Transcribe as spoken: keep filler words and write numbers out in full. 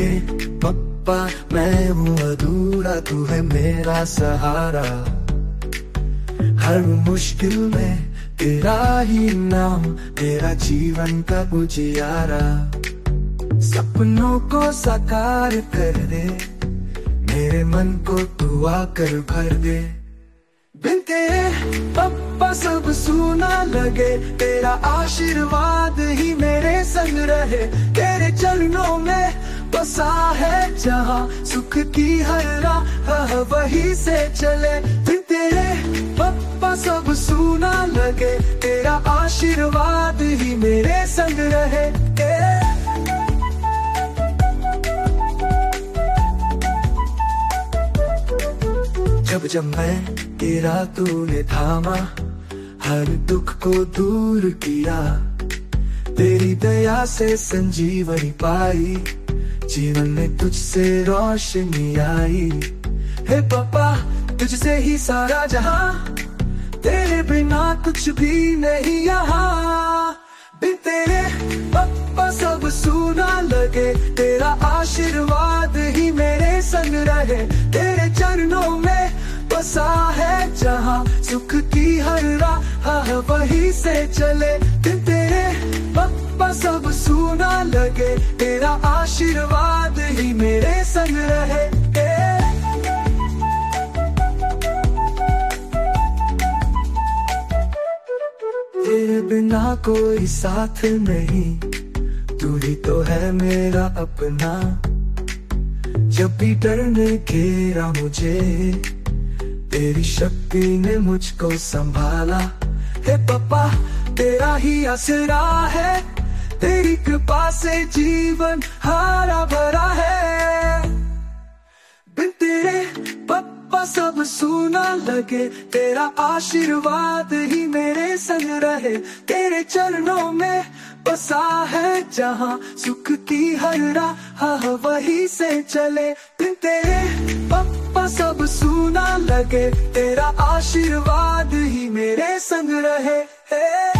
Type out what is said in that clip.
लगे पप्पा मैं हूँ अधूरा, तू है मेरा सहारा। हर मुश्किल में तेरा ही नाम, तेरा जीवन का उजियारा। सपनों को साकार कर दे, मेरे मन को तू आकर भर दे। बिन तेरे पप्पा सब सूना लगे, तेरा आशीर्वाद ही मेरे संग रहे। तेरे चरणों में बसा है जहाँ, सुख की हर राह वही से चले। बिन तेरे पप्पा सब सूना लगे, तेरा आशीर्वाद ही मेरे संग रहे। जब जब मैं तेरा तूने थामा, हर दुख को दूर किया। तेरी दया से संजीवनी पाई, जीवन में तुझसे रोशनी आई। हे पापा तुझसे ही सारा जहां, तेरे बिना कुछ भी नहीं यहाँ। बिन तेरे पप्पा सब सूना लगे, तेरा आशीर्वाद ही मेरे संग रहे। तेरे चरणों में बसा है जहाँ, सुख की हर राह वही से चले। बिन तेरे पप्पा सब सूना लगे, तेरा आशीर्वाद ही मेरे संग रहे। तेरे बिना कोई साथ नहीं, तू ही तो है मेरा अपना। जब भी डर ने घेरा मुझे, तेरी शक्ति ने मुझको संभाला। हे पापा तेरा ही आसरा है, तेरी कृपा से जीवन हरा भरा है। बिन तेरे पप्पा सब सूना लगे, तेरा आशीर्वाद ही मेरे संग रहे। तेरे चरणों में बसा है जहाँ, सुख की हर राह वही से चले। बिन तेरे पप्पा सब सूना लगे, तेरा आशीर्वाद ही मेरे संग रहे।